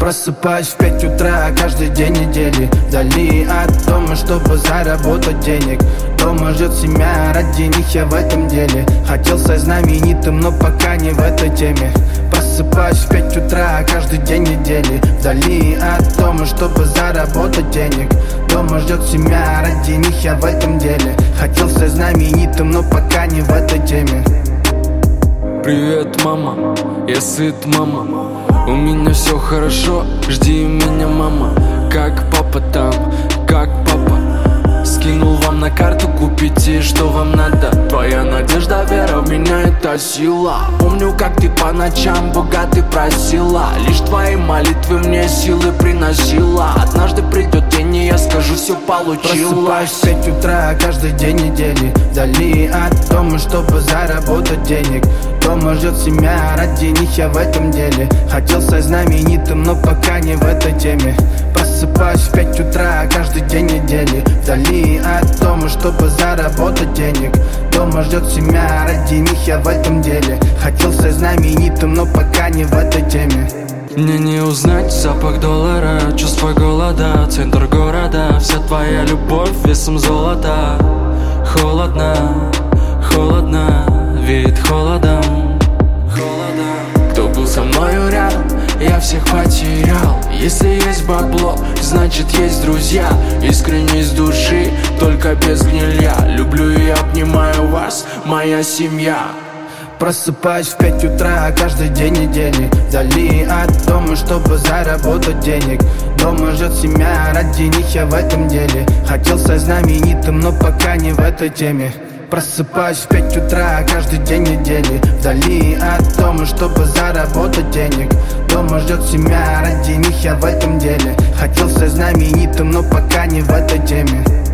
Просыпаюсь в 5 утра каждый день недели, вдали от дома, чтобы заработать денег. Дома ждет семья, ради них я в этом деле. Хотел стать знаменитым, но пока не в этой теме. Просыпаюсь в 5 утра каждый день недели, вдали от дома, чтобы заработать денег. Дома ждет семья, ради них я в этом деле. Хотел стать знаменитым, но пока не в этой теме. Привет, мама, я сыт, мама. У меня все хорошо, жди меня, мама. Как папа там, как папа? Скинул вам на карту, купите, что вам надо. Твоя надежда, вера в меня, это сила. Помню, как ты по ночам Бога ты просила. Лишь твои молитвы мне силы приносила. Однажды придет день, и я скажу, все получилось. Просыпаюсь в 5 утра каждый день недели, вдали от дома, чтобы заработать денег. Дома ждет семья, ради них я в этом деле. Хотел стать знаменитым, но пока не в этой теме. Просыпаюсь в 5 утра каждый день недели, вдали от дома, чтобы заработать денег. Дома ждет семья, ради них я в этом деле. Хотел стать знаменитым, но пока не в этой теме. Мне не узнать запах доллара, чувство голода, центр города. Вся твоя любовь весом золота. Холодно, холодно, веет холодом. Кто был со мною рядом, я всех потерял. Если есть бабло, значит есть друзья. Искренность души, только без гнилья. Люблю и обнимаю вас, моя семья. Просыпаюсь в 5 утра каждый день недели, вдали от дома, чтобы заработать денег. Дома ждет семья, ради них я в этом деле. Хотел стать знаменитым, но пока не в этой теме. Просыпаюсь в 5 утра каждый день недели, вдали от дома, чтобы заработать денег. Дома ждет семья, ради них я в этом деле. Хотел стать знаменитым, но пока не в этой теме.